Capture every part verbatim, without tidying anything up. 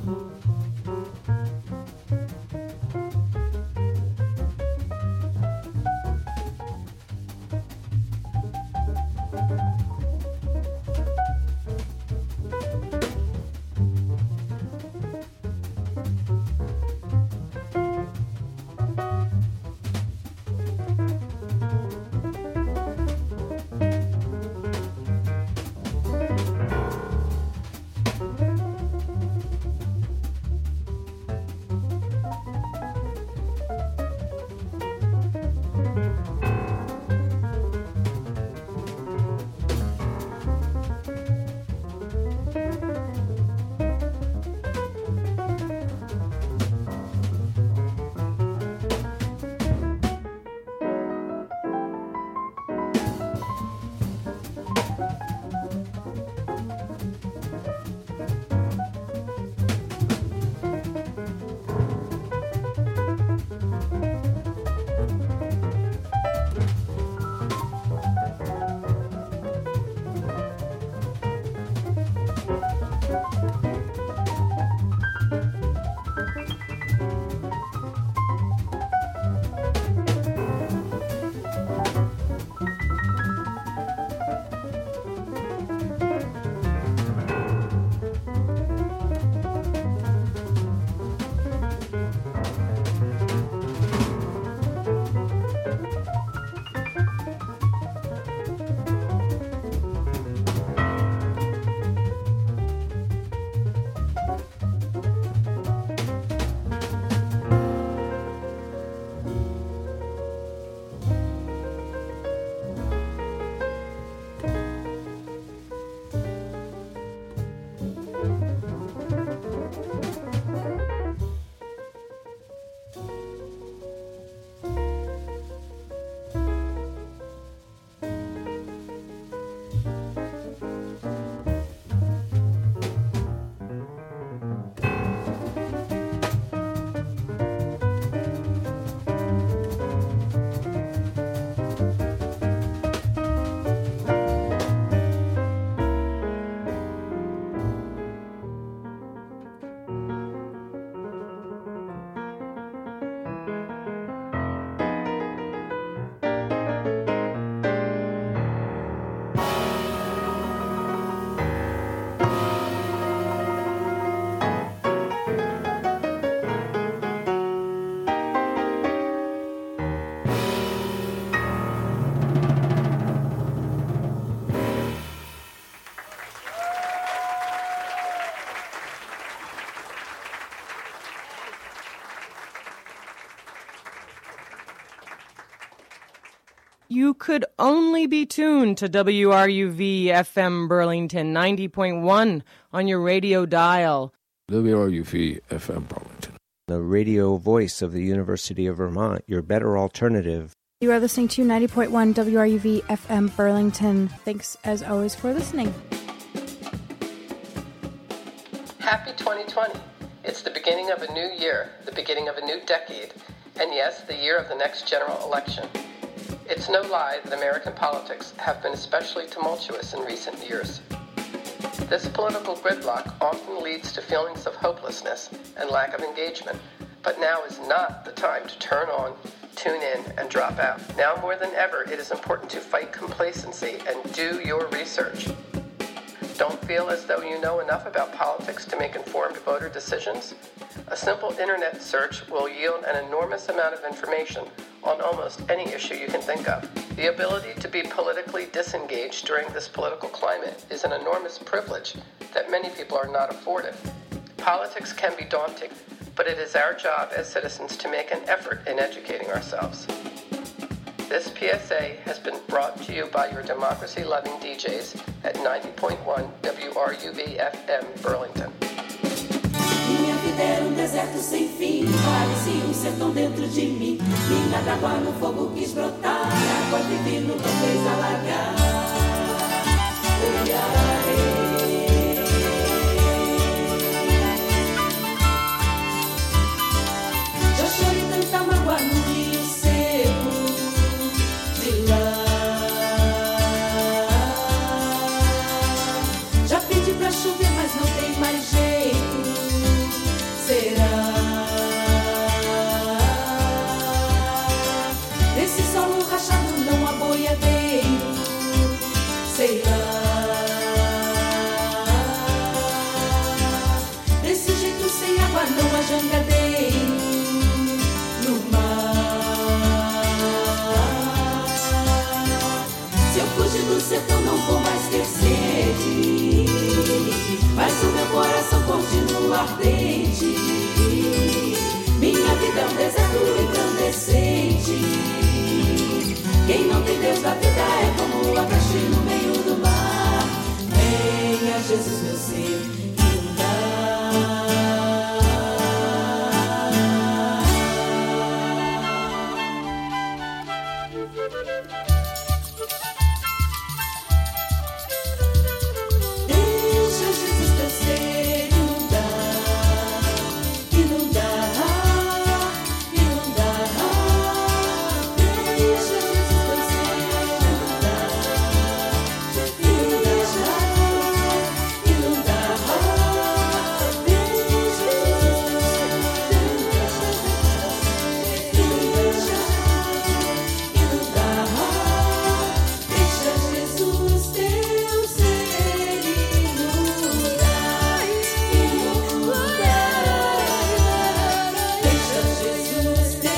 You could only be tuned to W R U V F M Burlington ninety point one on your radio dial. W R U V F M Burlington. The radio voice of the University of Vermont, your better alternative. You are listening to ninety point one W R U V F M Burlington. Thanks, as always, for listening. Happy twenty twenty. It's the beginning of a new year, the beginning of a new decade, and yes, the year of the next general election. It's no lie that American politics have been especially tumultuous in recent years. This political gridlock often leads to feelings of hopelessness and lack of engagement, but now is not the time to turn on, tune in, and drop out. Now more than ever, it is important to fight complacency and do your research. Don't feel as though you know enough about politics to make informed voter decisions? A simple internet search will yield an enormous amount of information on almost any issue you can think of. The ability to be politically disengaged during this political climate is an enormous privilege that many people are not afforded. Politics can be daunting, but it is our job as citizens to make an effort in educating ourselves. This P S A has been brought to you by your democracy-loving D Js at ninety point one W R U V F M Burlington. Minha vida era um deserto sem fim, parecia um sertão dentro de mim. Mina d'água no fogo quis brotar, água divina não fez alagar. Já chorei tanta mágoa no rio seco de lá. Já pedi pra chover, mas não tem mais jeito. jangadeiro no mar. Se eu fugir do sertão não vou mais ter sede, mas o meu coração continua ardente. Minha vida é um deserto incandescente. Quem não tem Deus da vida é como o abacaxi no meio do mar. Venha Jesus meu ser inundar. Deixa Jesus meu ser inundar, inundar, inundar. Deixa Jesus meu ser inundar, inundar, inundar. Deixa Jesus teu ser inundar, inundar. Deixa Jesus teu ser inundar, inundar. Deixa Jesus teu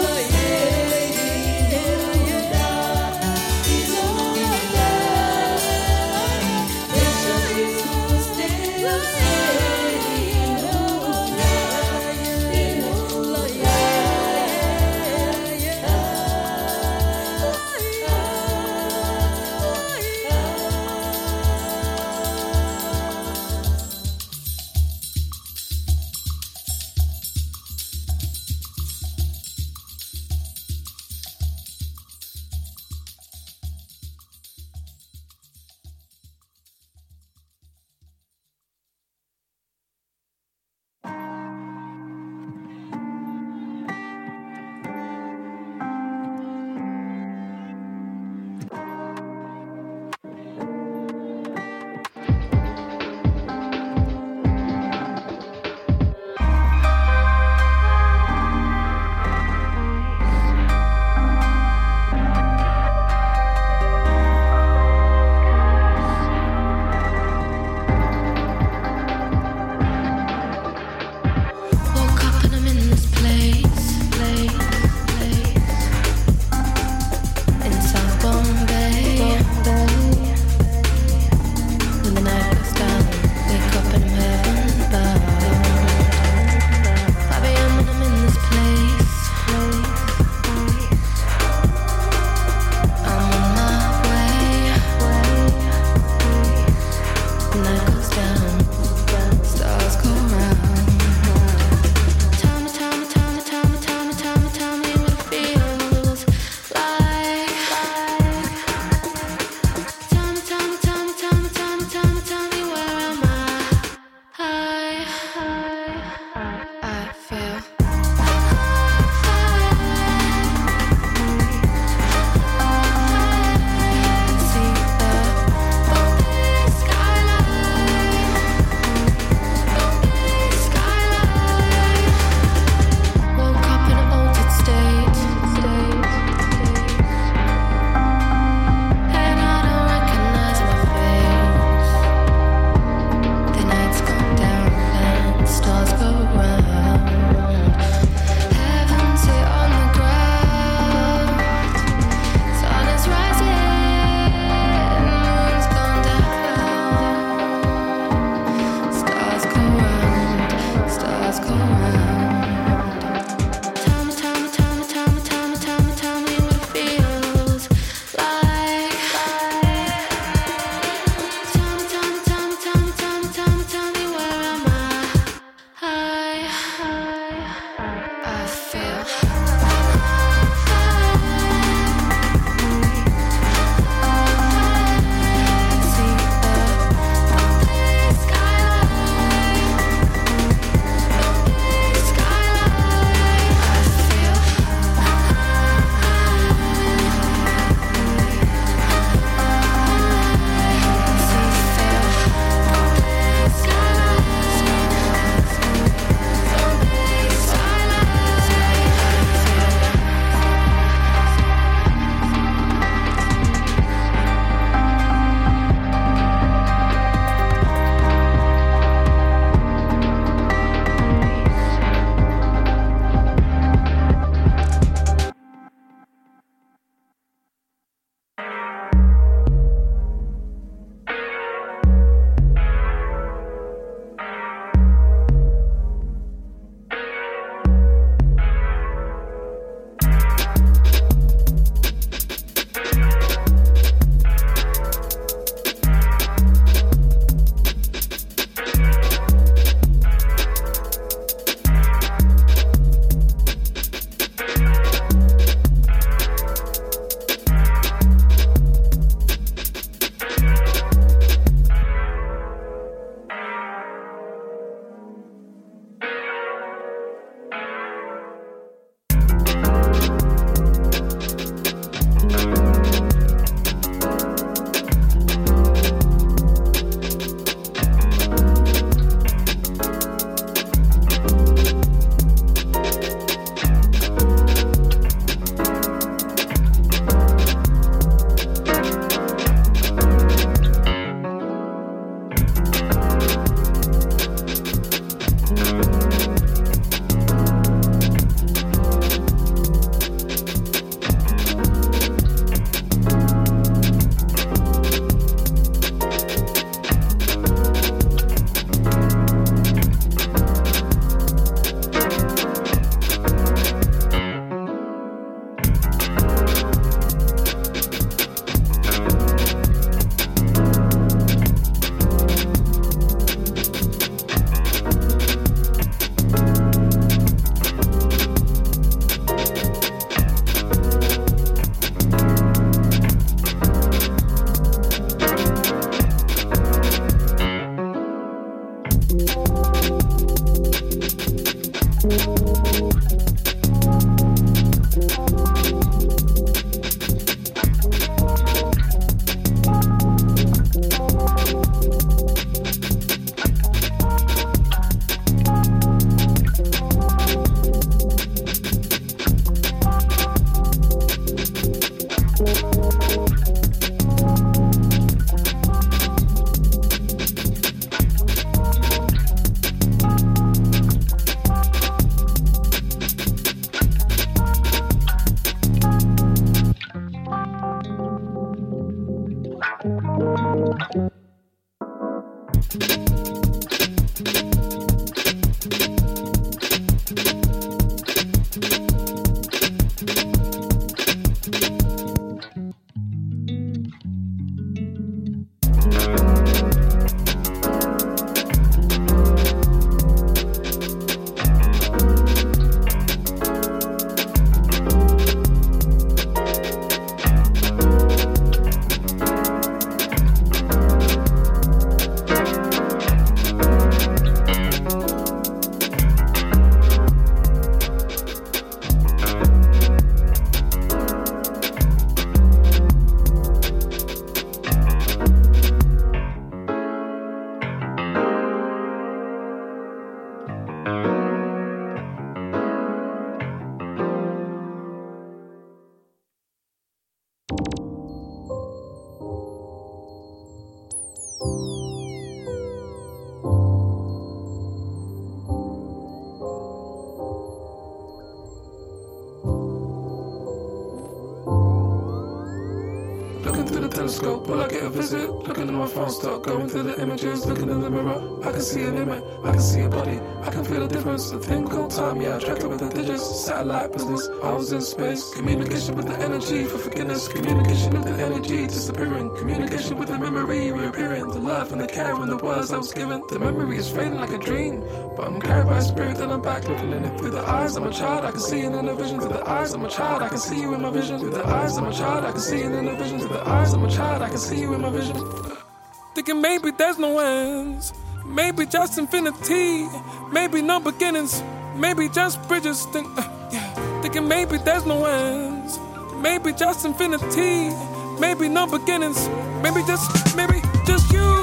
woke up and I'm in this place, place, place in South Bombay. When the night goes down, wake up and I'm heaven bound. five a.m. and I'm in this place, I'm on my way. The night goes down, stars go round. Tell me, tell me, tell me, tell me, tell me, tell me, tell me what it feels like. Tell me, tell me, tell me, tell me, tell me, tell me, tell me where am I? I, I feel. See the skyline, skyline. Woke up in an altered state, and I don't recognize my face. The night's gone down and the stars go telescope, will I get a visit? Looking at my phone, start going through the images. Looking in the mirror, I can see a limit, I can see a body, I can feel a difference. A thing called time, yeah, I track it with the digits. Satellite business, I was in space. Communication with the energy for forgiveness. Communication with the energy disappearing. Communication with the memory reappearing. The love and the care and the words I was given. The memory is fading like a dream, but I'm carried by a spirit that I'm back looking in it. Through the eyes of my child, I can see it in a vision. Through the eyes of my child, I can see you in my vision. Through the eyes of my child, I can see it in a vision. Through the eyes of my child, I can see you in my vision. Thinking maybe there's no ends, maybe just infinity, maybe no beginnings, maybe just bridges. Think, uh, yeah. Thinking maybe there's no ends, maybe just infinity, maybe no beginnings, maybe just, maybe just you.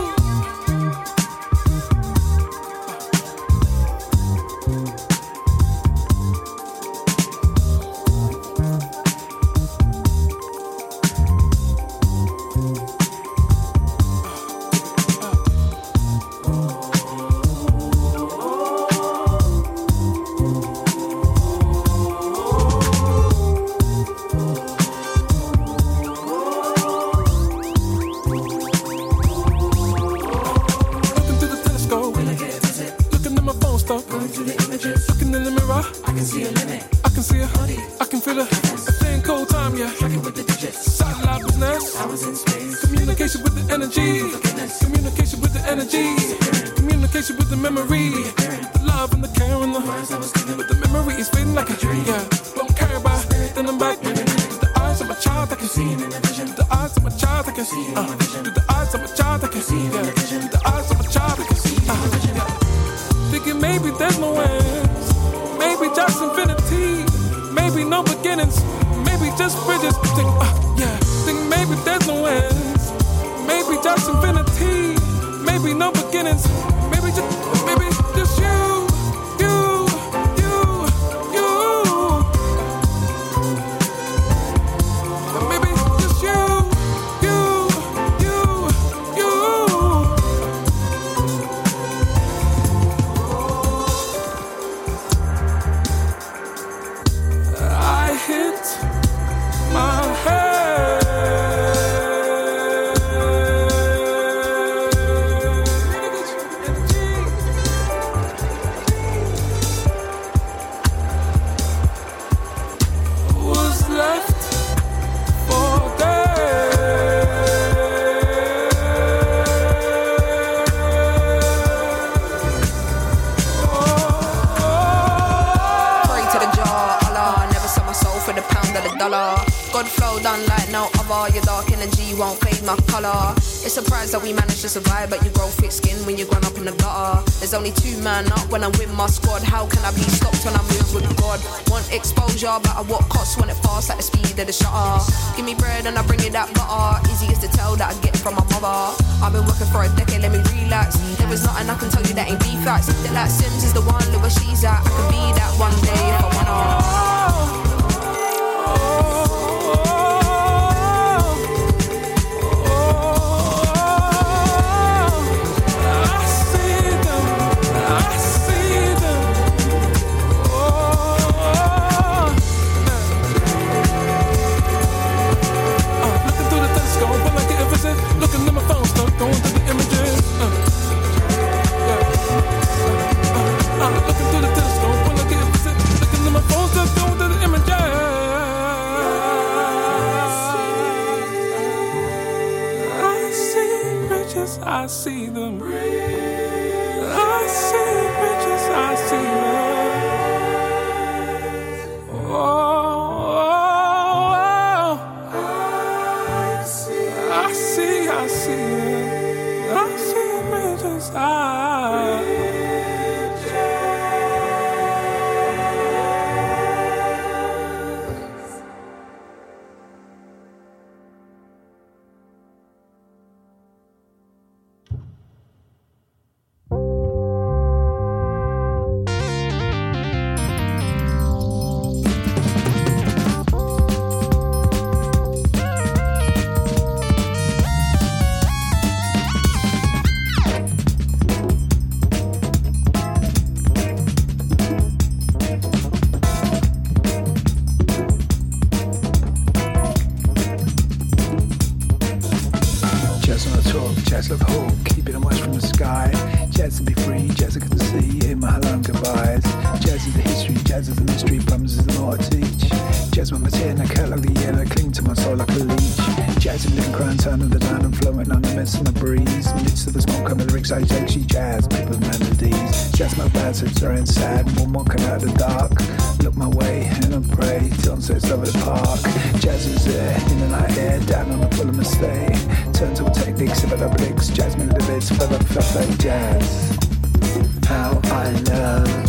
good flow done like no other. Your dark energy won't fade my colour. It's a surprise that we managed to survive, but you grow thick skin when you're grown up in the gutter. There's only two man up when I'm with my squad. How can I be stopped when I move with God? Want exposure, but at what cost when it fast like the speed of the shutter? Give me bread and I bring you that butter. Easiest to tell that I get from my mother. I've been working for a decade, let me relax. There is nothing I can tell you that ain't be facts. They're like Sims is the one, look where she's at. I could be that one day if I wanna. Looking at my phone, start going through the images. Uh, yeah. uh, uh, looking through the telescope, when I get visit. Looking at my phone, start going through the images. I see riches, I see them. I see riches, I see them. Oh. I see it, I see it, riches, I are inside, one walking out of the dark. Look my way and I pray till sunsets over the park. Jazz is there, in the night air, down on the full of mistake. Turn to a technique, sip at the blicks. Jasmine lives, feather, fluff like jazz. How I love